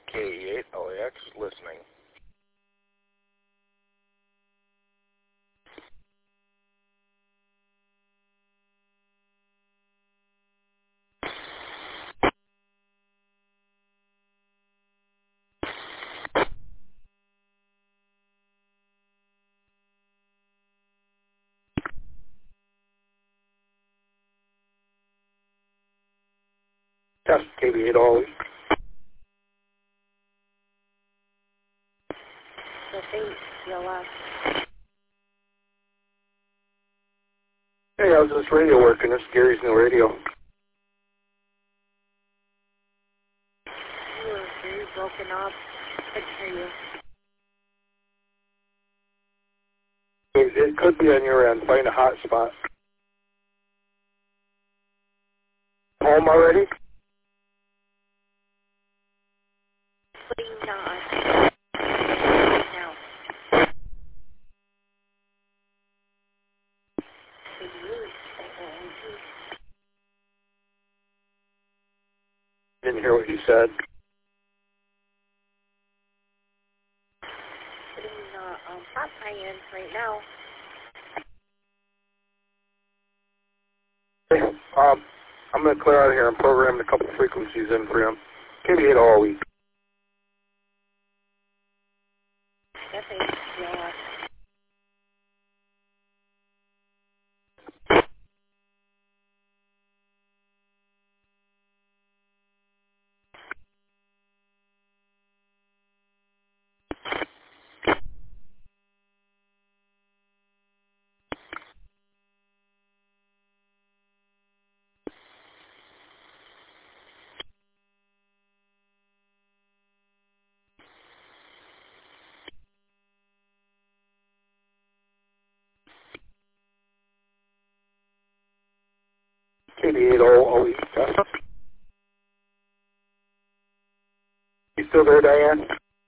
KE8LAX listening. Test KV8 Hey, how's this radio working? This is Gary's new radio. You're broken up. I can hear you. It could be on your end. Find a hot spot. Home already? Please not. Now. Didn't hear what you said. Putting hot eye in right now. Hey, I'm going to clear out of here and program a couple frequencies in for him. KV8 all week. KV8 all week. You still there, Diane?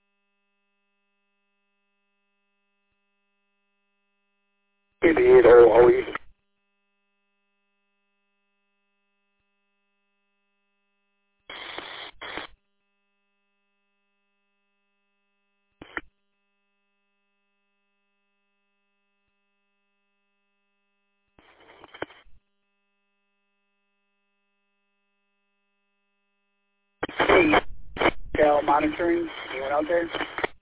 KV8 all week. Hey, Cal monitoring. Anyone out there?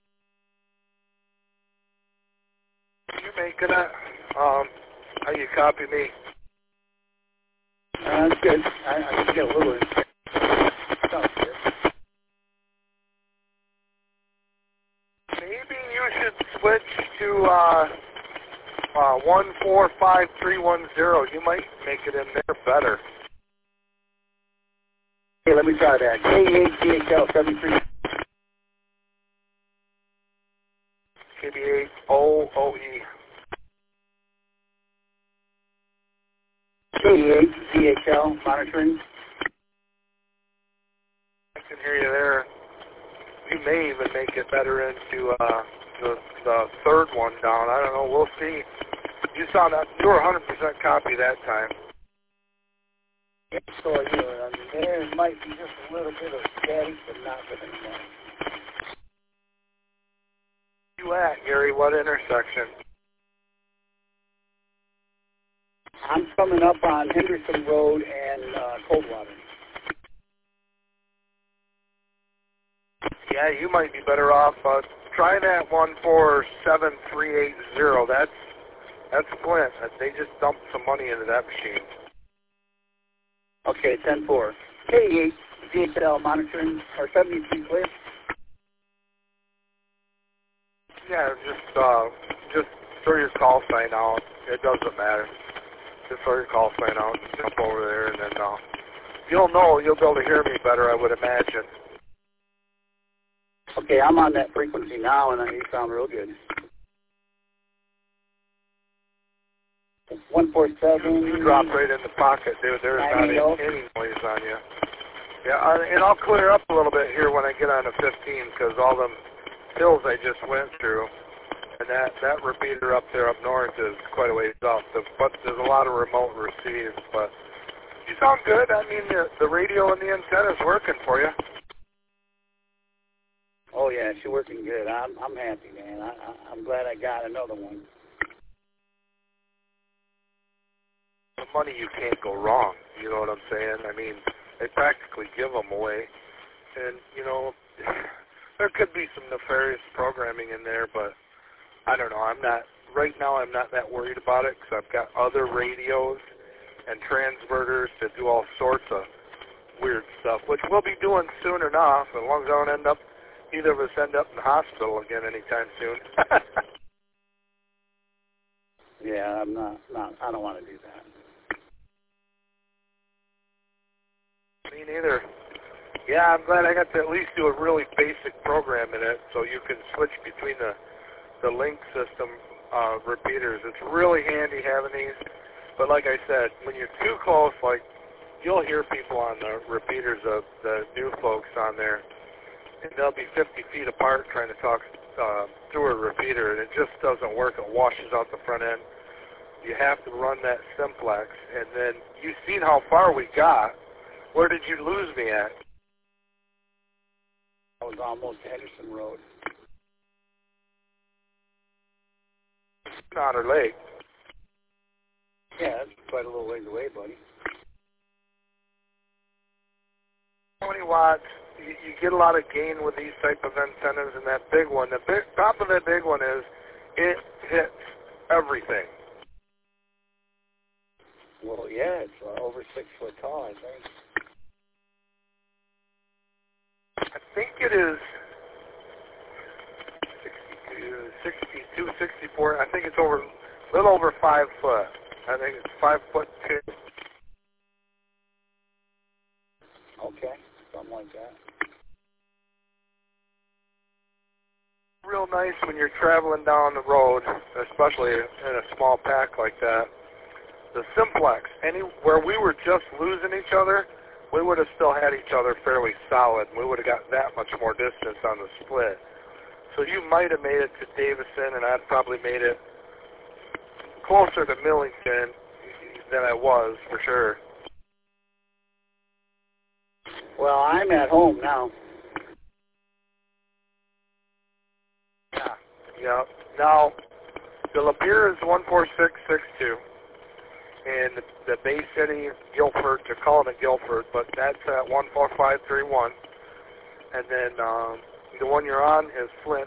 You making it? How you copy me? That's good. I can get a little insight. Sounds good. Maybe you should switch to 145310. You might make it in there better. Hey, let me try that. K8DHL 73. KV8 OOE. K8DHL monitoring. I can hear you there. You may even make it better into the third one down. I don't know. We'll see. You were 100% copy that time. Yeah, so there might be just a little bit of static, but not very much. You at, Gary? What intersection? I'm coming up on Henderson Road and Coldwater. Yeah, you might be better off. Try that 147380. That's Flint. They just dumped some money into that machine. Okay, 10-4. K8 DHL monitoring, or 73 clear. Yeah, just throw your call sign out. It doesn't matter. Just throw your call sign out and jump over there, and then you'll be able to hear me better, I would imagine. Okay, I'm on that frequency now, and you sound real good. 147. You drop right in the pocket. There's not any noise on you. Yeah, and I'll clear up a little bit here when I get on to 15, because all them hills I just went through, and that repeater up there up north is quite a ways up. But there's a lot of remote receives. But you sound good. I mean, the radio and the antenna's working for you. Oh yeah, she's working good. I'm happy, man. I'm glad I got another one. The money, you can't go wrong. You know what I'm saying? I mean, they practically give them away. And, you know, there could be some nefarious programming in there, but I don't know. Right now I'm not that worried about it because I've got other radios and transverters to do all sorts of weird stuff, which we'll be doing soon enough, as long as I don't either of us end up in the hospital again anytime soon. Yeah, I don't want to do that. Me neither. Yeah, I'm glad I got to at least do a really basic program in it so you can switch between the link system repeaters. It's really handy having these. But like I said, when you're too close, like you'll hear people on the repeaters of the new folks on there, and they'll be 50 feet apart trying to talk through a repeater, and it just doesn't work. It washes out the front end. You have to run that simplex, and then you've seen how far we got. Where did you lose me at? I was almost Henderson Road. Otter Lake. Yeah, that's quite a little ways away, buddy. 20 watts. You get a lot of gain with these type of antennas, and that big one. The top of that big one is it hits everything. Well, yeah, it's over 6 foot tall, I think. I think it is 62, 64. I think it's a little over 5 foot. I think it's 5'2". Okay, something like that. Real nice when you're traveling down the road, especially in a small pack like that. The simplex, where we were just losing each other, we would have still had each other fairly solid. We would have got that much more distance on the split. So you might have made it to Davison, and I'd probably made it closer to Millington than I was, for sure. Well, I'm at home now. Yeah. Now, the Lapeer is 14662. And the Bay City, Guilford, they're calling it Guilford, but that's at 14531. And then the one you're on is Flint,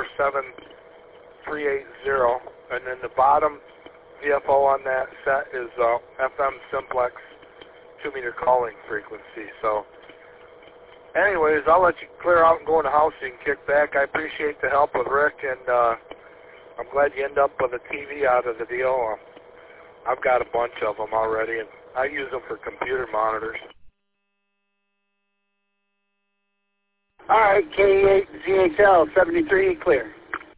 147380. And then the bottom VFO on that set is FM Simplex 2-meter calling frequency. So anyways, I'll let you clear out and go in the house so you can kick back. I appreciate the help with Rick, and I'm glad you end up with a TV out of the deal. I've got a bunch of them already, and I use them for computer monitors. All right, K8ZHL 73, clear.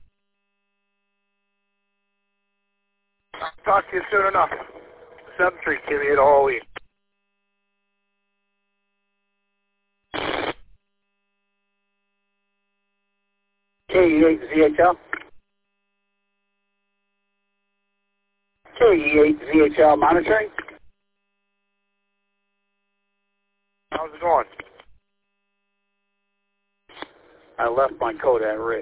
I'll talk to you soon enough. 73, K8 all week. K8ZHL. K8ZHL monitoring. How's it going? I left my coat at Rick.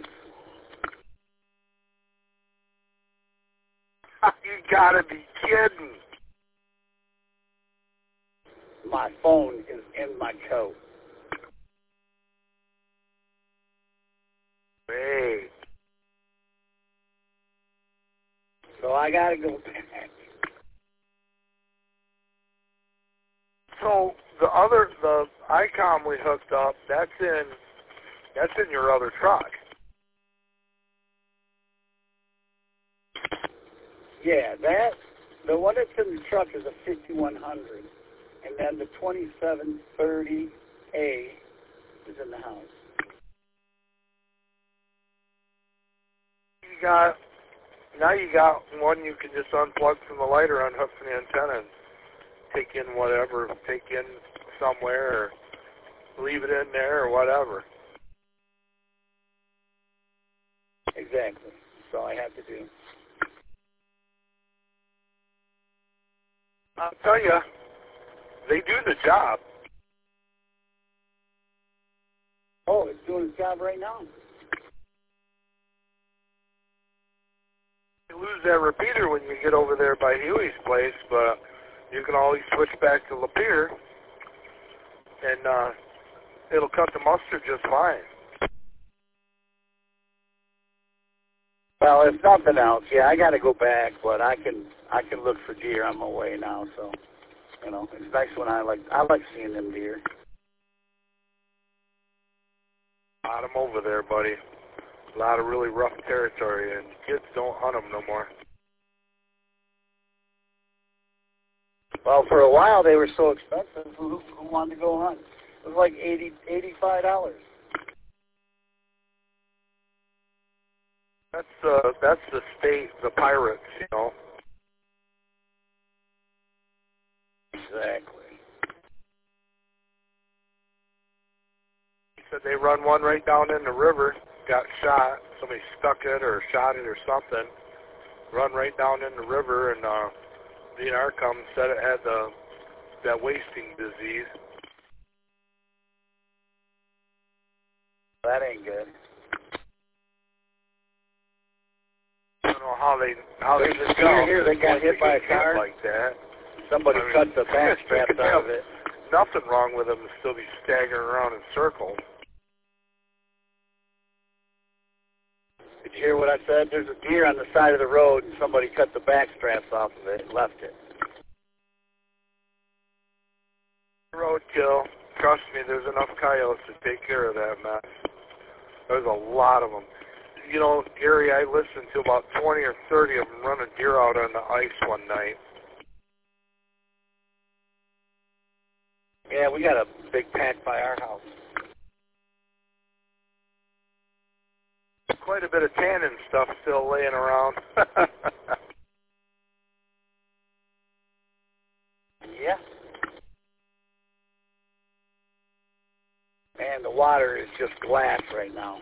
You gotta be kidding. My phone is in my coat. Hey. So I gotta go back. So the ICOM we hooked up, that's in your other truck. Yeah, the one that's in the truck is a 5100, and then the 2730A is in the house. Now you got one you can just unplug from the lighter, unhook from the antenna, and take in whatever, take in somewhere, or leave it in there, or whatever. Exactly. That's all I have to do. I'll tell you, they do the job. Oh, it's doing its job right now. You lose that repeater when you get over there by Huey's place, but you can always switch back to Lapeer, and it'll cut the mustard just fine. Well, if nothing else, yeah, I got to go back, but I can look for deer on my way now. So, you know, it's nice when I like seeing them deer. A lot of them over there, buddy. A lot of really rough territory, and kids don't hunt them no more. Well, for a while they were so expensive. Who wanted to go hunt? It was like $85. That's the state, the pirates, you know. Exactly. He said they run one right down in the river, got shot. Somebody stuck it or shot it or something. Run right down in the river, and DNR come said it had that wasting disease. That ain't good. I don't know how they just deer here that got hit by a car like that. Somebody cut the back straps out of it. Nothing wrong with them to still be staggering around in circles. Did you hear what I said? There's a deer on the side of the road, and somebody cut the back straps off of it and left it. Roadkill. Trust me, there's enough coyotes to take care of that mess. There's a lot of them. You know, Gary, I listened to about 20 or 30 of them running deer out on the ice one night. Yeah, we got a big pack by our house. Quite a bit of tannin stuff still laying around. Yeah. And the water is just glass right now.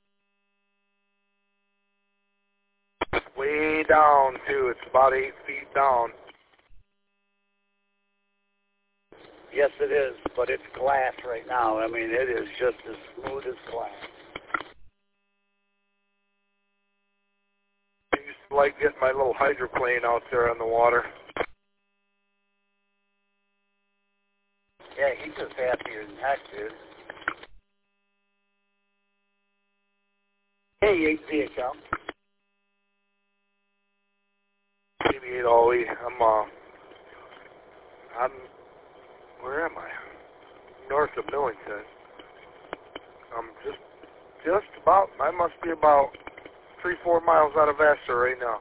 Way down, too. It's about 8 feet down. Yes, it is, but it's glass right now. I mean, it is just as smooth as glass. I used to like getting my little hydroplane out there on the water. Yeah, he's just happier than heck, dude. Hey, VHL. Maybe Ollie. I'm where am I? North of Millington. I'm just about, I must be about 3-4 miles out of Vassar right now.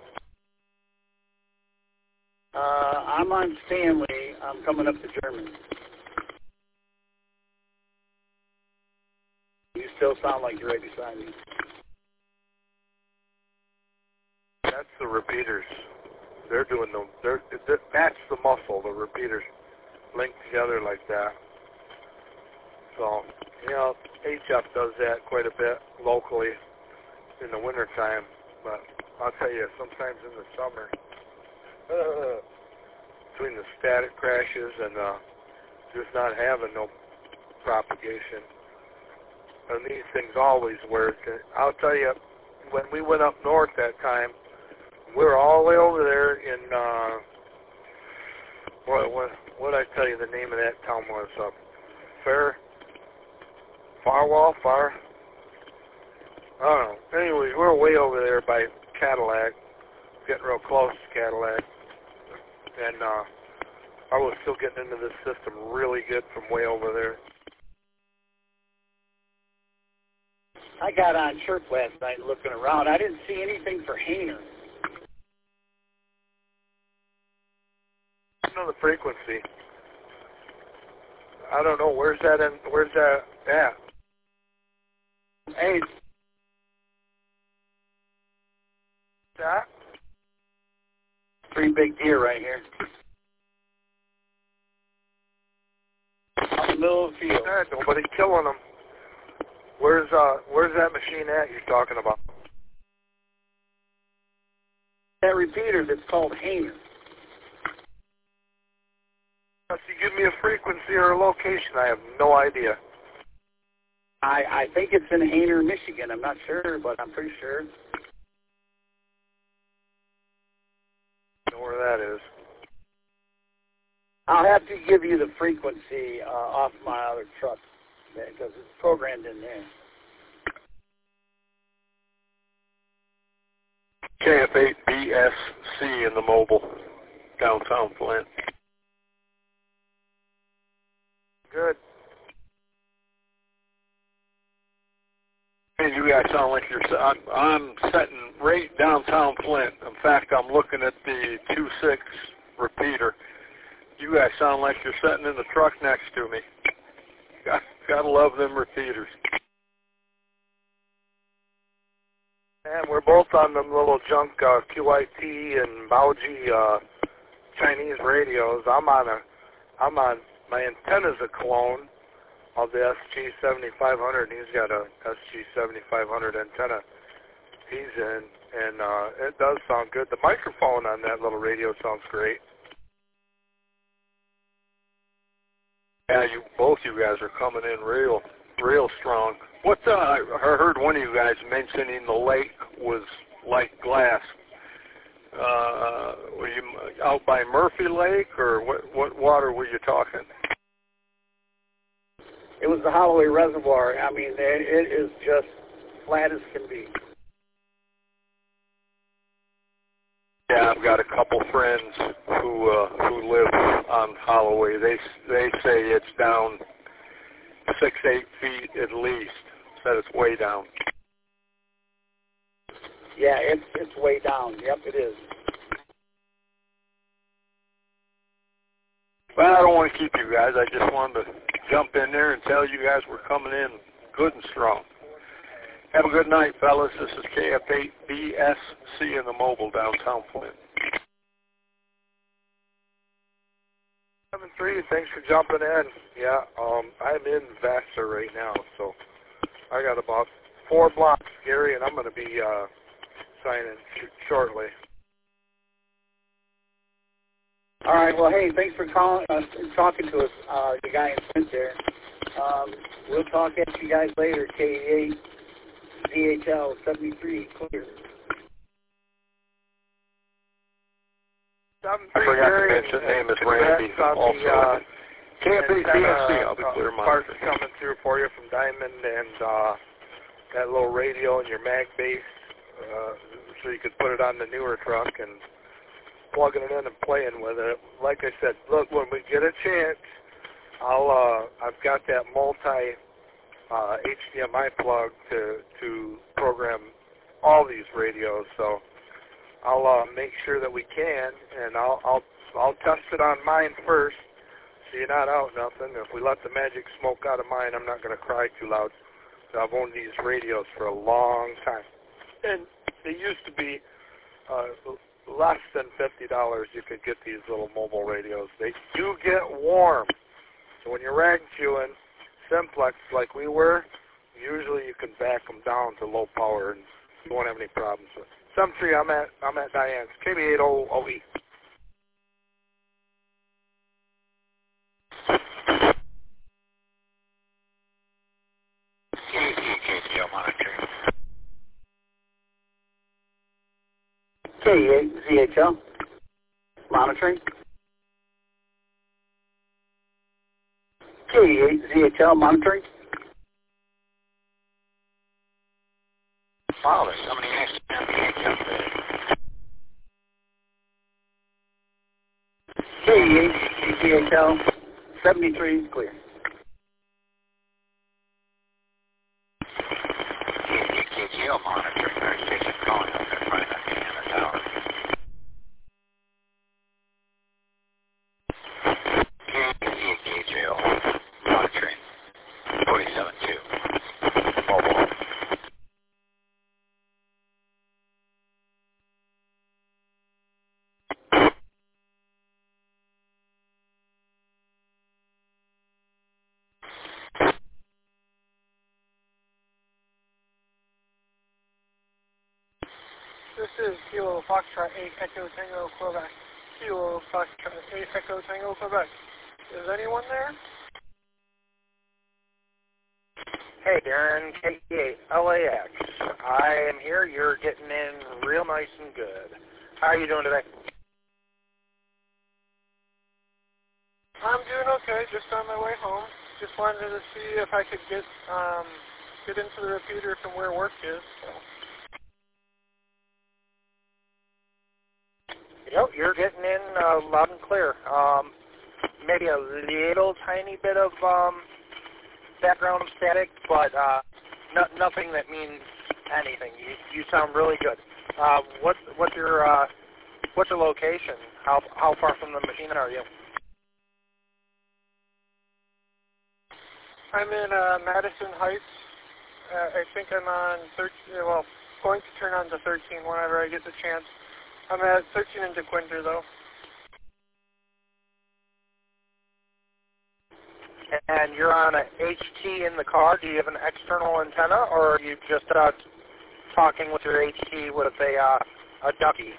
I'm on Stanley. I'm coming up to Germany. You still sound like you're right beside me. That's the repeaters. They're doing that's the muscle, the repeaters linked together like that. So, you know, HF does that quite a bit locally in the wintertime, but I'll tell you, sometimes in the summer, between the static crashes and just not having no propagation, and these things always work. I'll tell you, when we went up north that time, we were all the way over there in, what did I tell you the name of that town was? Farwell? I don't know. Anyways, we're way over there by Cadillac, getting real close to Cadillac. And I was still getting into this system really good from way over there. I got on Chirp last night looking around. I didn't see anything for Hainer. I don't know the frequency. I don't know. Where's that at? Hey. That? 3 big deer right here. Out in the middle of the field. Nobody killing them. Where's that machine at you're talking about? That repeater that's called Hainer. If you give me a frequency or a location, I have no idea. I think it's in Hainer, Michigan. I'm not sure, but I'm pretty sure. Know where that is. I'll have to give you the frequency off my other truck because it's programmed in there. KF8BSC in the mobile, downtown Flint. Good. Hey, you guys sound like I'm setting right downtown Flint. In fact, I'm looking at the 2.6 repeater. You guys sound like you're sitting in the truck next to me. Gotta love them repeaters. And we're both on them little junk QIT and Baoji Chinese radios. I'm on my antenna's a clone of the SG7500, and he's got a SG7500 antenna he's in, and it does sound good. The microphone on that little radio sounds great. Yeah, both you guys are coming in real strong. I heard one of you guys mentioning the lake was like glass. Were you out by Murphy Lake, or what water were you talking? It was the Holloway Reservoir. I mean, it is just flat as can be. Yeah, I've got a couple friends who live on Holloway. They say it's down 6-8 feet at least. Said it's way down. Yeah, it's way down. Yep, it is. Well, I don't want to keep you guys. I just wanted to jump in there and tell you guys we're coming in good and strong. Have a good night, fellas. This is KF8BSC in the mobile, downtown Flint. 7-3, thanks for jumping in. Yeah, I'm in Vassar right now, so I got about 4 blocks, Gary, and I'm going to be signing shortly. All right. Well, hey, thanks for calling, talking to us, the guy in Flint there. We'll talk at you guys later. KE8 ZHL 73 clear. I forgot to mention, his name is Randy. Also, KF8BSC, I'll be clear. Parts coming through for you from Diamond, and that little radio and your mag base, so you could put it on the newer truck and plugging it in and playing with it. Like I said, look, when we get a chance, I've got that multi HDMI plug to program all these radios, so I'll make sure that we can, and I'll test it on mine first, so you're not out nothing. If we let the magic smoke out of mine, I'm not going to cry too loud. So I've owned these radios for a long time, and they used to be less than $50. You could get these little mobile radios. They do get warm, so when you're rag chewing simplex like we were, usually you can back them down to low power, and you won't have any problems with it. 7-3, I'm at Diane's. KB8OE. KE8 ZHL monitoring. KE8 ZHL monitoring. Wow, there's so many XM up there. KE8 ZHL 73 clear. KGL monitoring. Our station calling up there, probably not getting in the tower. KGL monitoring. 47-2. Mobile. This is Kilo Foxtrot 8 Echo Tango Quebec. Kilo Foxtrot 8 Echo Tango Quebec. Is anyone there? Hey, Darren, K8, LAX. I am here. You're getting in real nice and good. How are you doing today? I'm doing okay, just on my way home. Just wanted to see if I could get into the repeater from where work is. So. Yep, you're getting in loud and clear. Maybe a little tiny bit of background static, but nothing that means anything. You sound really good. What's your location? How far from the machine are you? I'm in Madison Heights. I think I'm on 13. Well, going to turn on to 13 whenever I get the chance. I'm at 13 in DeQuinter though. And you're on a HT in the car. Do you have an external antenna, or are you just talking with your HT with a ducky?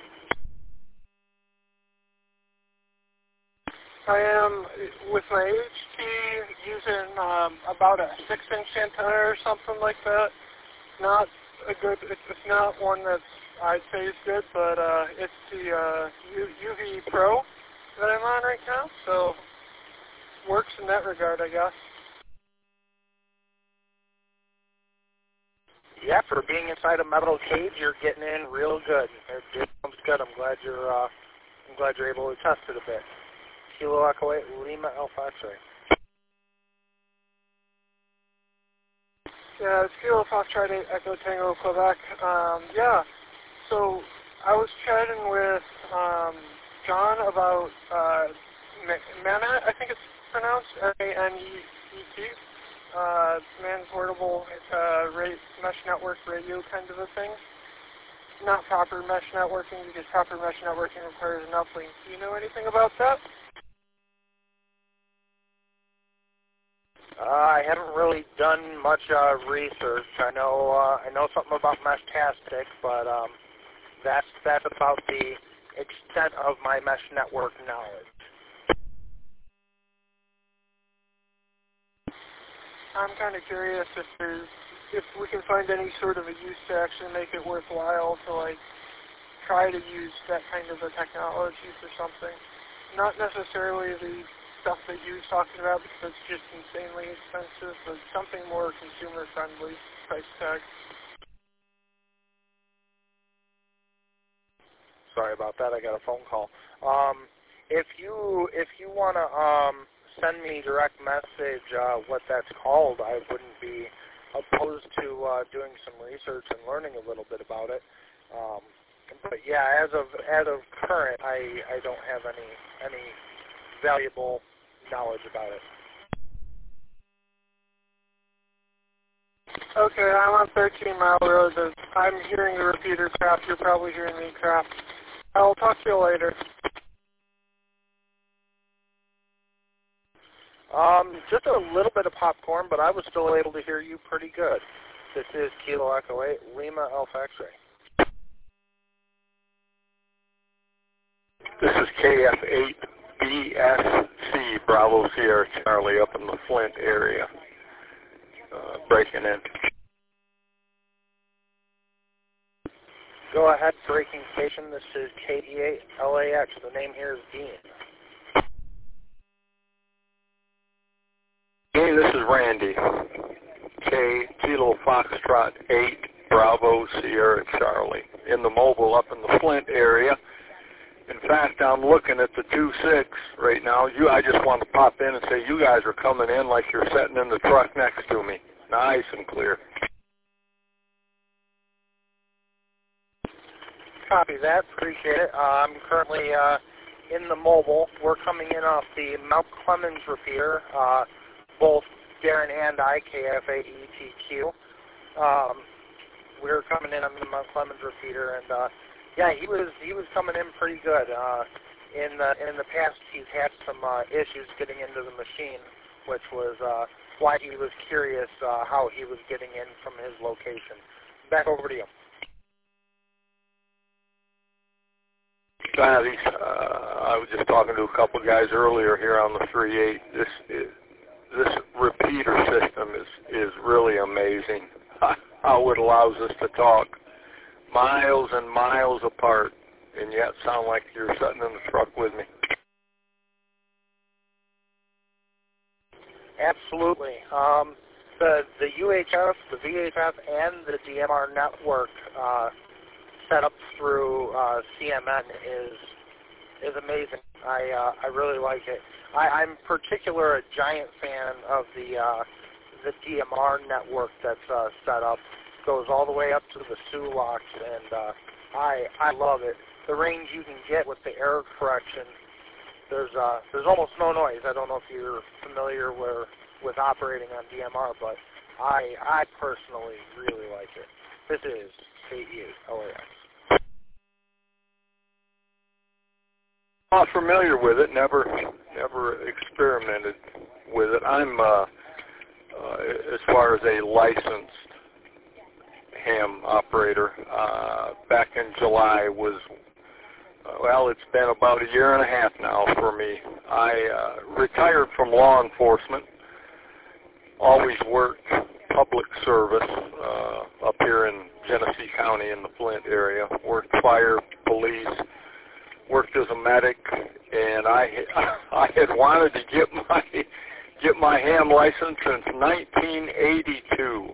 I am with my HT using about a 6-inch antenna or something like that. Not a good. It's not one that I'd say is good, but it's the UV Pro that I'm on right now, so works in that regard, I guess. Yeah, for being inside a metal cage, you're getting in real good. It sounds good. I'm glad you're able to test it a bit. Kilo Echo 8, Lima Alpha X-ray. Yeah, it's Kilo Foxtrot 8 Echo Tango Quebec. Yeah, so I was chatting with John about Manet, I think it's pronounced, M-A-N-E-T, Man Portable Mesh Network Radio kind of a thing. Not proper mesh networking, because proper mesh networking requires an uplink. Do you know anything about that? I haven't really done much research. I know something about Meshtastic, but that's about the extent of my mesh network knowledge. I'm kind of curious if we can find any sort of a use to actually make it worthwhile to like try to use that kind of a technology for something. Not necessarily the stuff that you were talking about because it's just insanely expensive, but something more consumer friendly price tag. Sorry about that. I got a phone call. If you want to send me direct message what that's called, I wouldn't be opposed to doing some research and learning a little bit about it. But yeah, as of current, I don't have any valuable knowledge about it. Okay, I'm on 13 Mile Road. I'm hearing the repeater crap. You're probably hearing me crap. I'll talk to you later. Just a little bit of popcorn, but I was still able to hear you pretty good. This is Kilo Echo 8, Lima Alpha X-ray. This is KF8BSC, Bravo Sierra Charlie, up in the Flint area, breaking in. Go ahead, breaking station. This is KD8 LAX. The name here is Dean. Hey, this is Randy. Kilo Foxtrot 8, Bravo Sierra Charlie, in the mobile up in the Flint area. In fact, I'm looking at the 2.6 right now. I just want to pop in and say you guys are coming in like you're sitting in the truck next to me. Nice and clear. Copy that. Appreciate it. I'm currently in the mobile. We're coming in off the Mount Clemens repeater, both Darren and I, KF8ETQ. We're coming in on the Mount Clemens repeater, and yeah, he was coming in pretty good. In the past, he's had some issues getting into the machine, which was why he was curious how he was getting in from his location. Back over to you. I was just talking to a couple guys earlier here on the 3.8. This repeater repeater system is really amazing. How it allows us to talk miles and miles apart, and yet sound like you're sitting in the truck with me. Absolutely. The UHF, the VHF, and the DMR network set up through CMN is amazing. I really like it. I'm particular a giant fan of the DMR network that's set up. Goes all the way up to the Sulaks, and I love it. The range you can get with the error correction, there's almost no noise. I don't know if you're familiar with operating on DMR, but I personally really like it. This is KE8 LAX. Not familiar with it. Never experimented with it. I'm as far as a licensed ham operator. Back in July was, it's been about a year and a half now for me. I retired from law enforcement. Always worked public service up here in Genesee County in the Flint area. Worked fire, police. Worked as a medic, and I had wanted to get my ham license since 1982.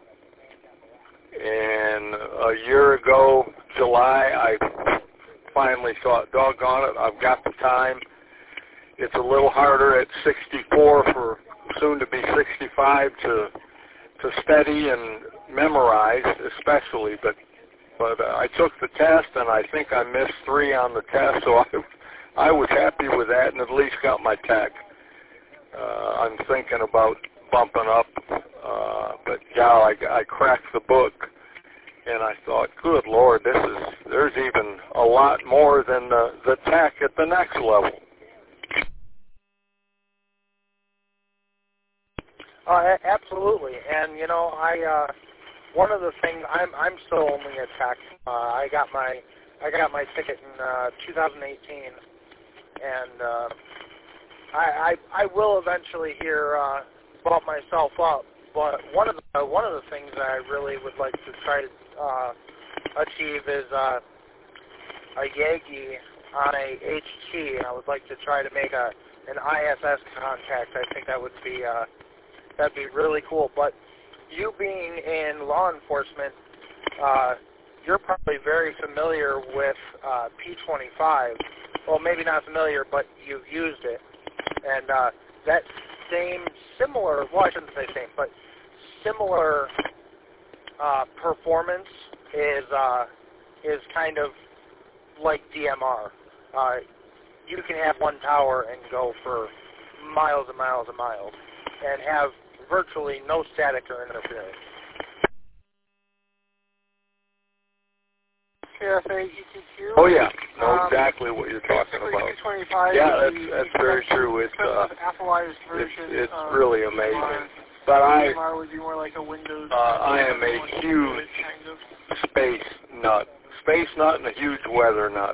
And a year ago, July, I finally thought, doggone it, I've got the time. It's a little harder at 64 for soon to be 65 to study and memorize, especially, but I took the test, and I think I missed 3 on the test, so I was happy with that and at least got my tech. I'm thinking about bumping up, but yeah, I cracked the book, and I thought, good Lord, there's even a lot more than the tech at the next level. Absolutely, and one of the things I'm still only a tech. I got my ticket in 2018, and I will eventually here bump myself up. But one of the things that I really would like to try to achieve is a Yagi on a HT. I would like to try to make an ISS contact. I think that would be that'd be really cool. But you being in law enforcement, you're probably very familiar with P25. Well, maybe not familiar, but you've used it. And that similar, well, I shouldn't say same, but similar performance is kind of like DMR. You can have one tower and go for miles and miles and miles and have virtually no static or interference. KFA ETQ. Oh yeah, know exactly what you're talking about. Yeah, that's very true. It's it's really amazing. But DMR would be more like a Windows. I am a huge space nut and a huge weather nut.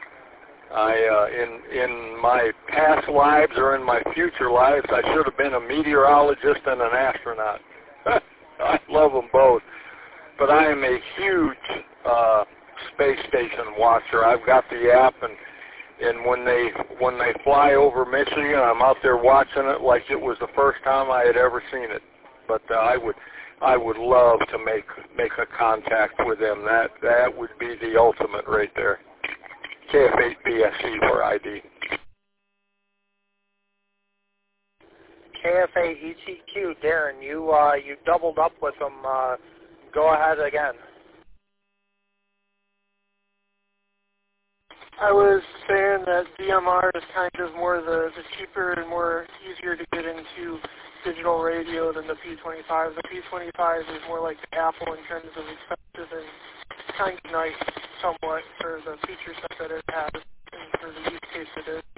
In my past lives or in my future lives, I should have been a meteorologist and an astronaut. I love them both. But I am a huge space station watcher. I've got the app, and when they fly over Michigan, I'm out there watching it like it was the first time I had ever seen it. But I would love to make a contact with them. That would be the ultimate right there. KF8BSC for ID. KFA ETQ, Darren, you doubled up with them. Go ahead again. I was saying that DMR is kind of more the cheaper and more easier to get into digital radio than the P25. The P25 is more like the Apple in terms of expensive and kind of nice somewhat for the feature set that it has and for the use case it is.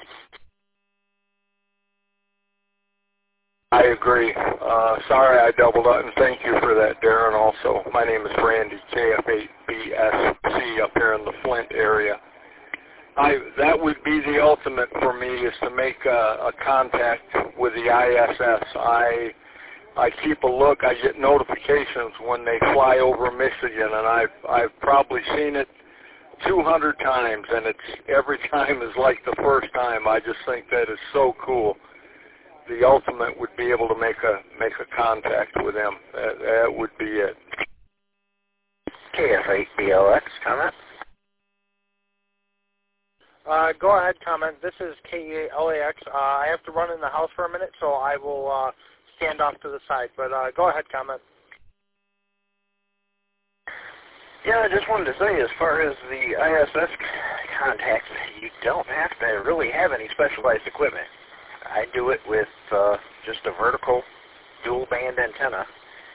I agree. Sorry I doubled up, and thank you for that, Darren, also. My name is Randy, KF8BSC up here in the Flint area. That would be the ultimate for me, is to make a contact with the ISS. I keep a look. I get notifications when they fly over Michigan, and I've probably seen it 200 times, and it's every time is like the first time. I just think that is so cool. The ultimate would be able to make a contact with them. That would be it. KF8BLX, comment? Go ahead, comment. This is KE8LAX. I have to run in the house for a minute, so I will stand off to the side. But go ahead, comment. Yeah, I just wanted to say, as far as the ISS contacts, you don't have to really have any specialized equipment. I do it with just a vertical dual-band antenna.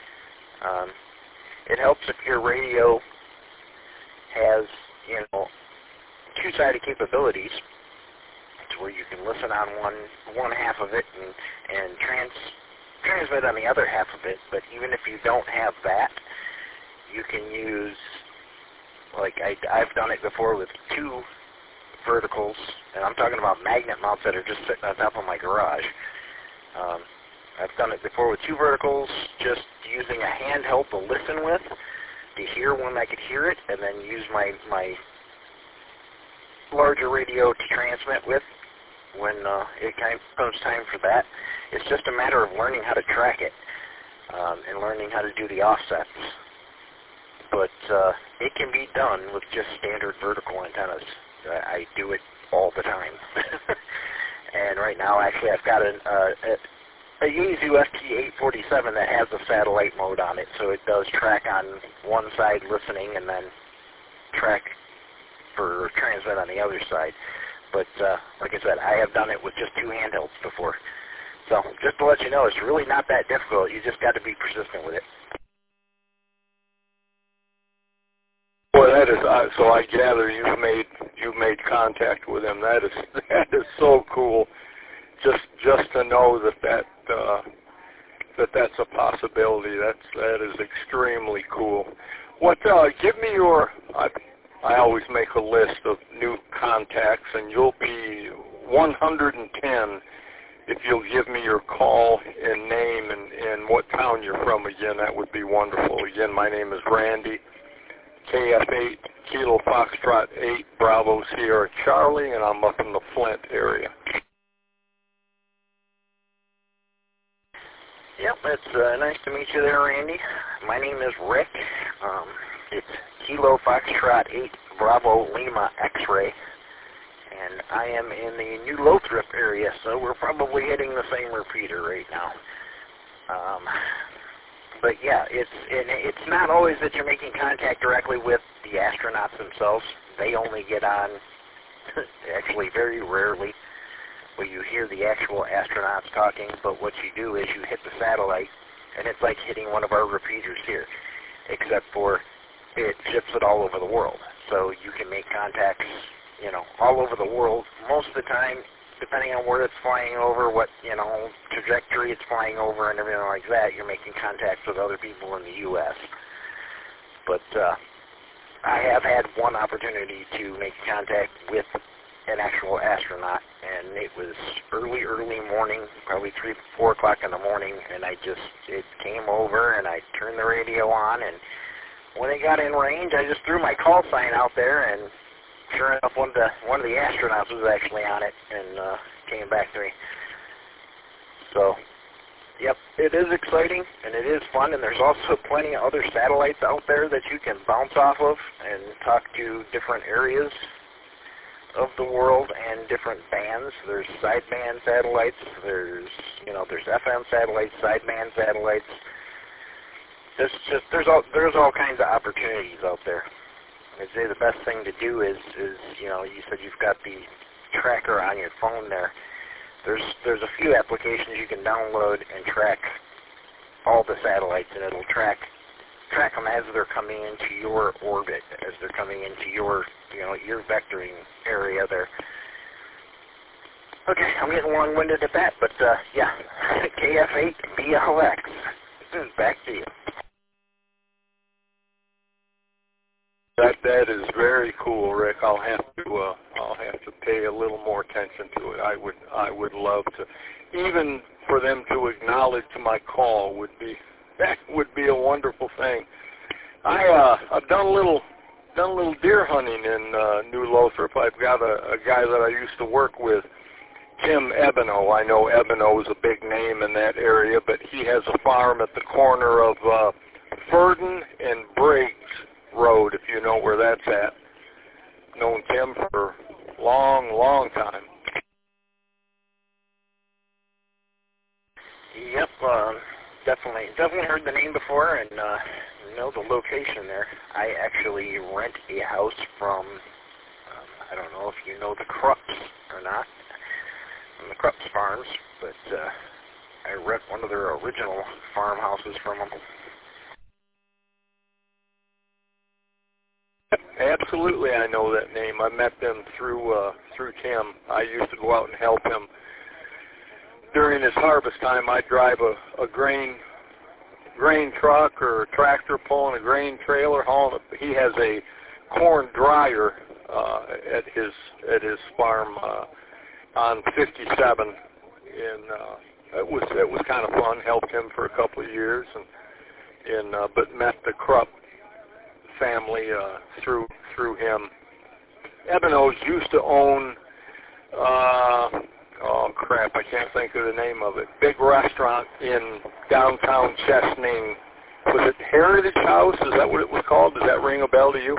It helps if your radio has, two-sided capabilities, to where you can listen on one half of it and transmit on the other half of it. But even if you don't have that, you can use, like I've done it before with two verticals, and I'm talking about magnet mounts that are just sitting on top of my garage. I've done it before with two verticals, just using a handheld to listen with, to hear when I could hear it, and then use my larger radio to transmit with when it comes time for that. It's just a matter of learning how to track it and learning how to do the offsets. But it can be done with just standard vertical antennas. I do it all the time. And right now, actually, I've got a Yaesu FT847 that has a satellite mode on it, so it does track on one side listening and then track for transmit on the other side. But like I said, I have done it with just two handhelds before. So just to let you know, it's really not that difficult. You just got to be persistent with it. Boy, that is so. I gather you've made contact with him. That is so cool. Just to know that's a possibility. That is extremely cool. What? Give me your. I always make a list of new contacts, and you'll be 110 if you'll give me your call and name and what town you're from again. That would be wonderful. Again, my name is Randy, KF8, Kilo Foxtrot 8, Bravo Sierra Charlie, and I'm up in the Flint area. Yep, it's nice to meet you there, Randy. My name is Rick. It's Kilo Foxtrot 8, Bravo Lima X-Ray, and I am in the New Lothrop area, so we're probably hitting the same repeater right now. But yeah, it's not always that you're making contact directly with the astronauts themselves. They only get on, actually very rarely, where you hear the actual astronauts talking, but what you do is you hit the satellite, and it's like hitting one of our repeaters here, except for it ships it all over the world. So you can make contacts, all over the world. Most of the time, depending on where it's flying over, what, trajectory it's flying over and everything like that, you're making contacts with other people in the U.S. But I have had one opportunity to make contact with an actual astronaut, and it was early morning, probably 3, 4 o'clock in the morning, and it came over, and I turned the radio on, and when it got in range, I just threw my call sign out there, and sure enough, one of the astronauts was actually on it and came back to me. So, yep, it is exciting, and it is fun, and there's also plenty of other satellites out there that you can bounce off of and talk to different areas of the world and different bands. There's sideband satellites, there's FM satellites, sideband satellites. There's all kinds of opportunities out there. I'd say the best thing to do is you said you've got the tracker on your phone there. There's a few applications you can download and track all the satellites, and it'll track them as they're coming into your orbit, as they're coming into your vectoring area there. Okay, I'm getting long-winded at that, but yeah, KF8BLX. Back to you. That is very cool, Rick. I'll have to pay a little more attention to it. I would love to. even for them to acknowledge my call would be a wonderful thing. I've done a little deer hunting in New Lothrop. I've got a guy that I used to work with, Tim Ebino. I know Ebino is a big name in that area, but he has a farm at the corner of Furden and Briggs Road, if you know where that's at. Known Tim for a long time. Yep, definitely heard the name before and know the location there. I actually rent a house from, I don't know if you know the Krupps or not, from the Krupps Farms, but I rent one of their original farmhouses from them. Absolutely, I know that name. I met them through Tim. I used to go out and help him during his harvest time. I'd drive a grain truck or a tractor pulling a grain trailer hauling it. He has a corn dryer at his farm on 57, and it was kind of fun. Helped him for a couple of years, but met the Krupp family through him. Ebino's used to own oh crap, I can't think of the name of it. Big restaurant in downtown Chesaning. Was it Heritage House? Is that what it was called? Does that ring a bell to you?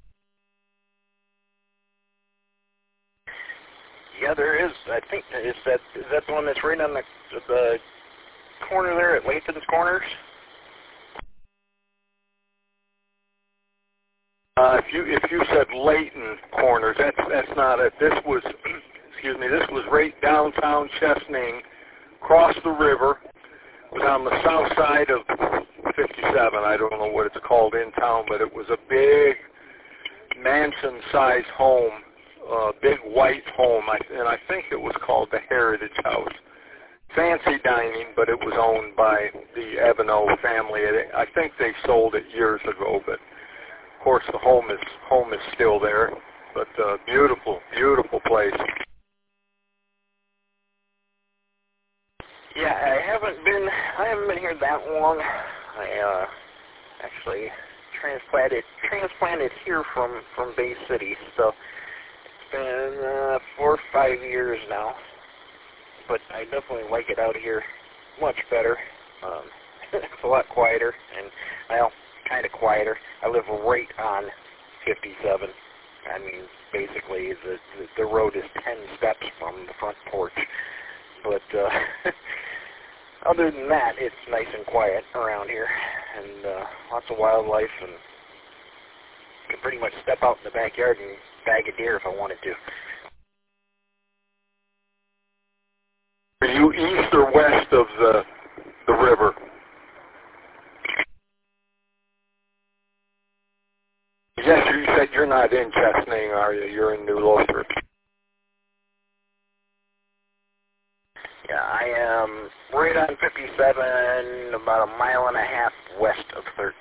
Yeah, there is. I think is that the one that's right on the corner there at Lathan's Corners? If you said Layton Corners, that's not it. This was this was right downtown Chesaning, across the river. It was on the south side of 57. I don't know what it's called in town, but it was a big mansion-sized home, big white home, and I think it was called the Heritage House. Fancy dining, but it was owned by the Ebino family. I think they sold it years ago, but of course the home is still there. But beautiful place. Yeah, I haven't been here that long. I actually transplanted here from Bay City, so it's been 4 or 5 years now. But I definitely like it out here much better. It's a lot quieter, and kind of quieter. I live right on 57. I mean, basically the road is 10 steps from the front porch. But other than that, it's nice and quiet around here, and lots of wildlife, and you can pretty much step out in the backyard and bag a deer if I wanted to. Are you east or west of the river? Yes, you said you're not in Chesaning, are you? You're in New Lothrop. Yeah, I am right on 57, about a mile and a half west of 13.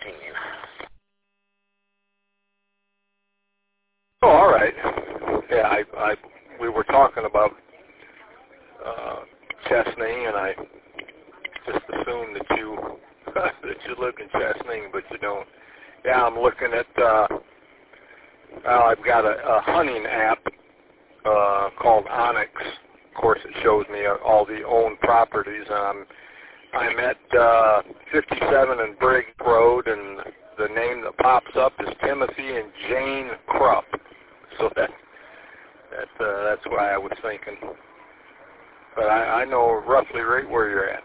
Oh, all right. Yeah, we were talking about Chesaning, and I just assumed that you lived in Chesaning, but you don't. Yeah, I'm looking at. I've got a hunting app called Onyx. Of course, it shows me all the owned properties. I'm at 57 and Briggs Road, and the name that pops up is Timothy and Jane Krupp. So that's why I was thinking. But I know roughly right where you're at.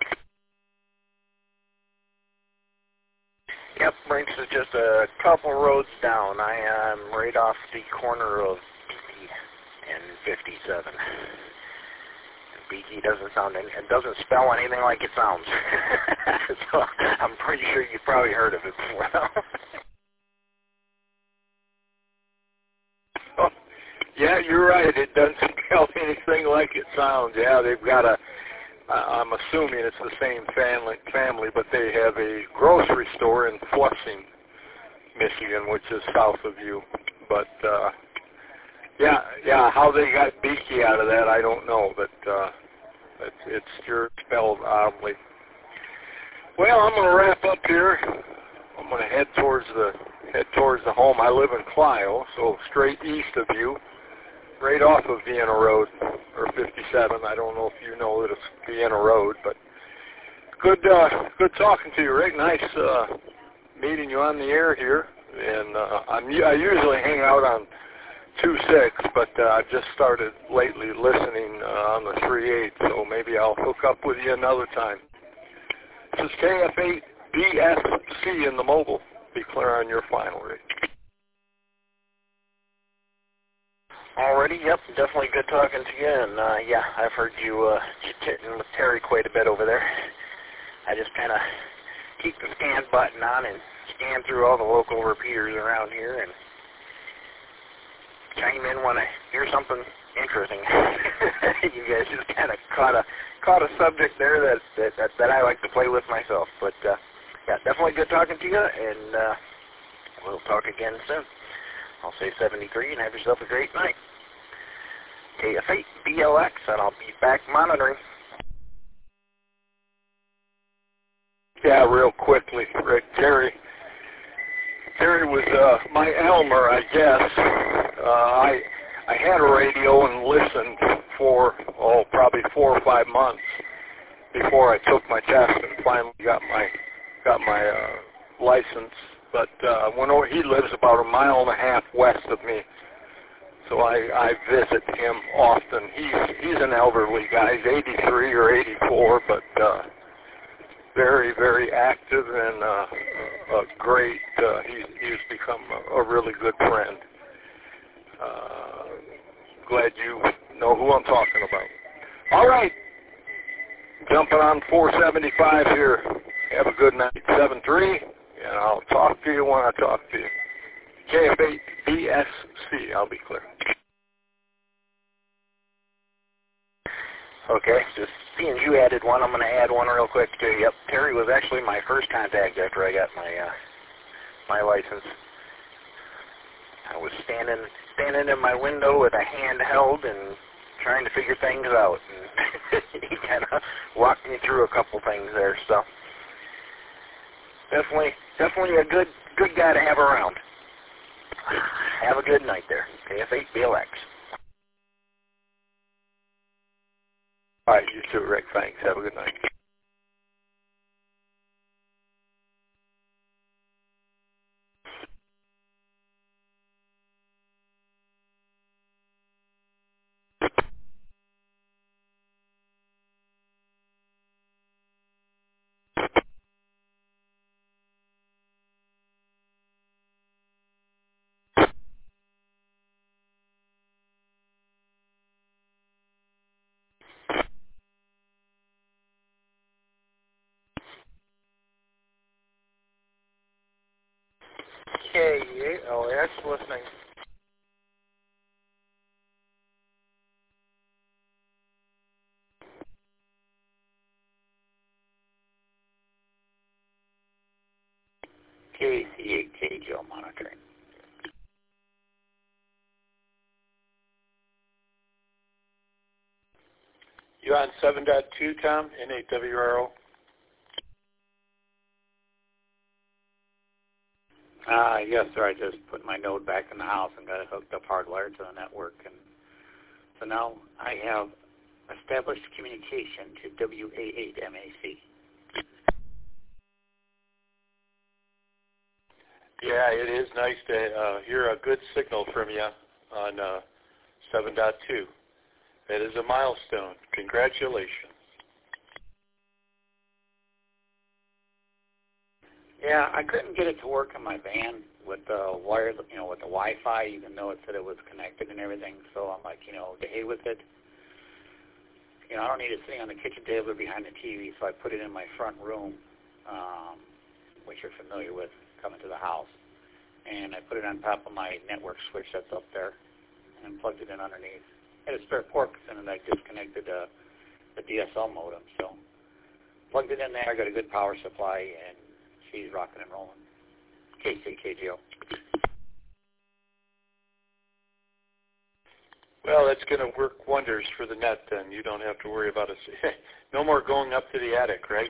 Yep, Briggs is just a couple roads down. I am right off the corner of Beaky and 57. Beaky doesn't spell anything like it sounds. So I'm pretty sure you've probably heard of it before. Oh, yeah, you're right. It doesn't spell anything like it sounds. Yeah, they've got I'm assuming it's the same family, but they have a grocery store in Flushing, Michigan, which is south of you. But yeah, how they got Beaky out of that, I don't know. But It's sure spelled oddly. Well, I'm going to wrap up here. I'm going to head towards the home. I live in Clio, so straight east of you, right off of Vienna Road, or 57. I don't know if you know that it's Vienna Road, but good talking to you, Rick. Nice meeting you on the air here. And I usually hang out on 2.6, but I've just started lately listening on the 3.8, so maybe I'll hook up with you another time. This is KF8BSC in the mobile. Be clear on your final rate. Alrighty, yep, definitely good talking to you, and yeah, I've heard you chit-chatting with Terry quite a bit over there. I just kind of keep the scan button on and scan through all the local repeaters around here and chime in when I hear something interesting. You guys just kind of caught a subject there that I like to play with myself. But yeah, definitely good talking to you, and we'll talk again soon. I'll say 73 and have yourself a great night. KF8BLX, and I'll be back monitoring. Yeah, real quickly, Rick. Terry was my Elmer, I guess. I had a radio and listened for probably 4 or 5 months before I took my test and finally got my license. But he lives about 1.5 miles west of me, so I visit him often. He's an elderly guy. He's 83 or 84, but very, very active and a great. He's become a really good friend. Glad you know who I'm talking about. All right, jumping on 475 here. Have a good night, 7-3. And I'll talk to you when I talk to you. KF8BSC, I'll be clear. Okay, just seeing you added one, I'm going to add one real quick too. Yep, Terry was actually my first contact after I got my license. I was standing in my window with a handheld and trying to figure things out. And he kind of walked me through a couple things there, so definitely a good guy to have around. Have a good night there. KF8BLX. All right, you too, Rick. Thanks. Have a good night. K8LAX listening. KC8KGO monitoring. You're on 7.2, Tom, N8WRO. Yes, sir. I just put my node back in the house and got it hooked up hardwired to the network. And so now I have established communication to WA8MAC. Yeah, it is nice to hear a good signal from you on 7.2. That is a milestone. Congratulations. Yeah, I couldn't get it to work in my van with the wire, with the Wi-Fi, even though it said it was connected and everything. So I'm like, to hell with it. I don't need it sitting on the kitchen table or behind the TV, so I put it in my front room, which you're familiar with, coming to the house. And I put it on top of my network switch that's up there and plugged it in underneath. I had a spare port in and I disconnected the DSL modem. So plugged it in there, I got a good power supply, and she's rocking and rolling. KCKGO. Well, that's going to work wonders for the net then. You don't have to worry about it. No more going up to the attic, right?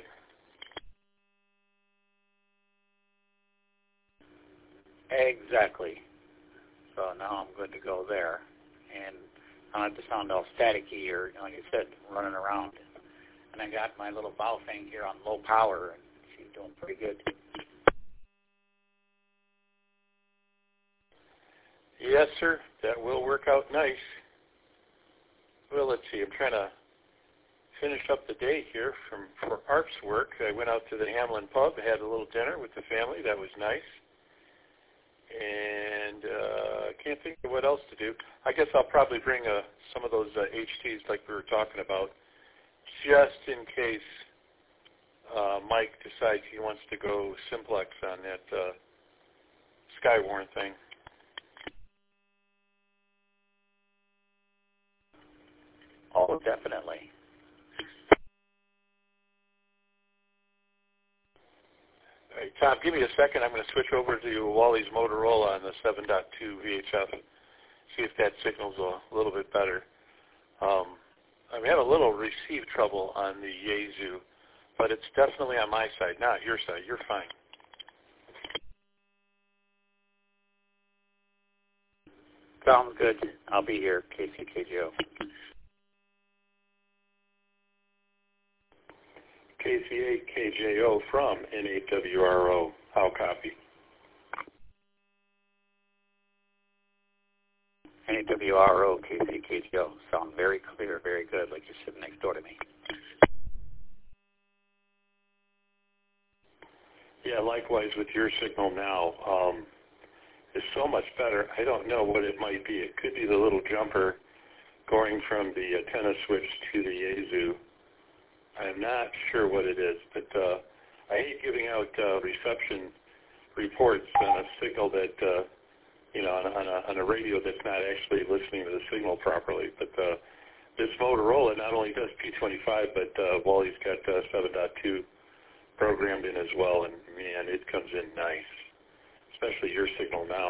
Exactly. So now I'm good to go there. And I don't have to sound all staticky or, like I said, running around. And I got my little bow thing here on low power, and she's doing pretty good. Yes, sir. That will work out nice. Well, let's see. I'm trying to finish up the day here for Art's work. I went out to the Hamlin Pub, had a little dinner with the family. That was nice. And I can't think of what else to do. I guess I'll probably bring some of those HTs like we were talking about, just in case Mike decides he wants to go simplex on that Skywarn thing. Oh, definitely. All right, Tom, give me a second. I'm going to switch over to Wally's Motorola on the 7.2 VHF, see if that signal's a little bit better. I'm having a little receive trouble on the Yaesu, but it's definitely on my side, not your side. You're fine. Sounds good. I'll be here, KCKGO. KCA-KJO from N8WRO. How copy? N8WRO, KCKGO. Sound very clear, very good, like you're sitting next door to me. Yeah, likewise with your signal now. It's so much better. I don't know what it might be. It could be the little jumper going from the antenna switch to the Yaesu. I'm not sure what it is, but I hate giving out reception reports on a signal that, on a radio that's not actually listening to the signal properly. But this Motorola not only does P25, but Wally's got 7.2 programmed in as well, and man, it comes in nice, especially your signal now.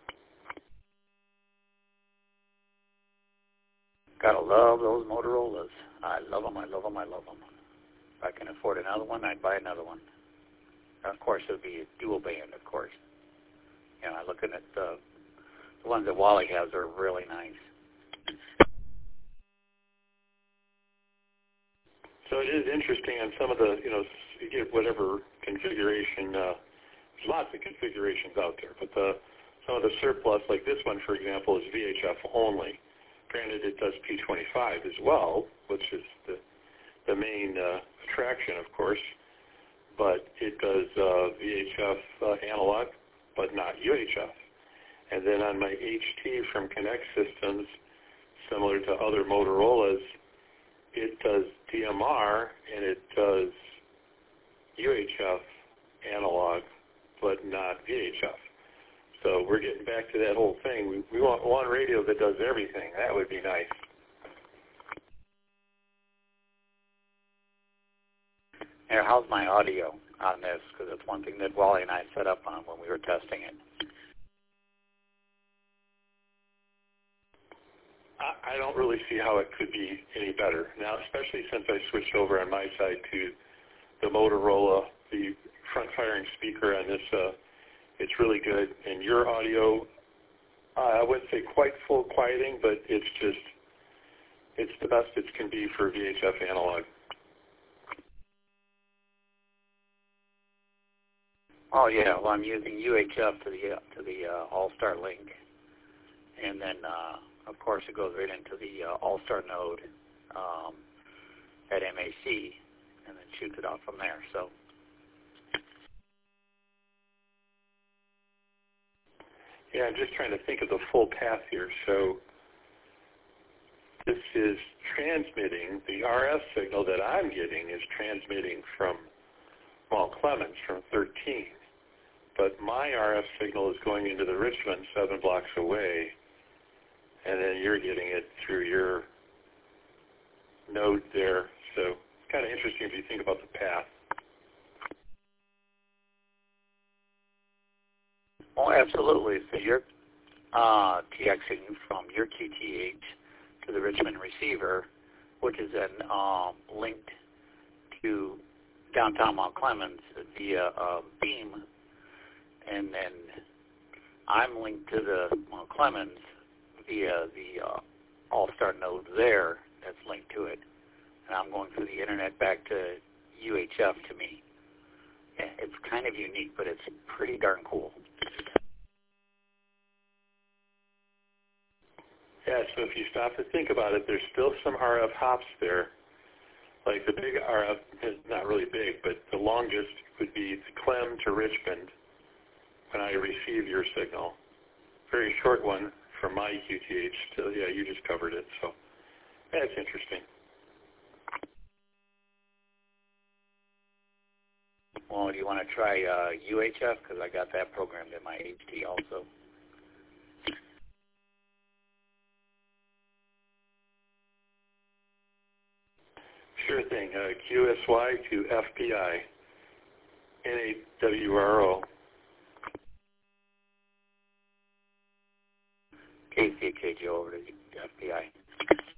Gotta love those Motorola's. I love them, I love them, I love them. If I can afford another one, I'd buy another one. And of course, it would be a dual band, of course. You know, looking at the ones that Wally has are really nice. So it is interesting on some of the, you get whatever configuration, there's lots of configurations out there, but some of the surplus, like this one, for example, is VHF only. Granted, it does P25 as well, which is the main attraction, of course, but it does VHF analog, but not UHF. And then on my HT from Connect Systems, similar to other Motorola's, it does DMR and it does UHF analog, but not VHF. So we're getting back to that whole thing. We want one radio that does everything. That would be nice. Here, how's my audio on this? Because it's one thing that Wally and I set up on when we were testing it. I don't really see how it could be any better. Now, especially since I switched over on my side to the Motorola, the front-firing speaker on this, it's really good. And your audio, I wouldn't say quite full quieting, but it's the best it can be for VHF analog. Oh yeah, well I'm using UHF to the All-Star link, and then of course it goes right into the All-Star node at MAC, and then shoots it out from there. So. Yeah, I'm just trying to think of the full path here. So this is transmitting, the RF signal that I'm getting is transmitting from Mount Clemens, from 13. But my RF signal is going into the Richmond 7 blocks away, and then you're getting it through your node there. So it's kind of interesting if you think about the path. Oh, absolutely. So you're TXing from your QTH to the Richmond receiver, which is then linked to downtown Mount Clemens via beam, and then I'm linked to the Mount Clemens via the All-Star node there that's linked to it, and I'm going through the internet back to UHF to me. Yeah, it's kind of unique, but it's pretty darn cool. Yeah, so if you stop to think about it, there's still some RF hops there. Like the big RF is not really big, but the longest would be the Clem to Richmond when I receive your signal. Very short one from my QTH to, yeah, you just covered it, so that's interesting. Well, do you want to try UHF? Because I got that programmed in my HT also. Sure thing. QSY to FPI. NAWRO. KCHO over to FPI.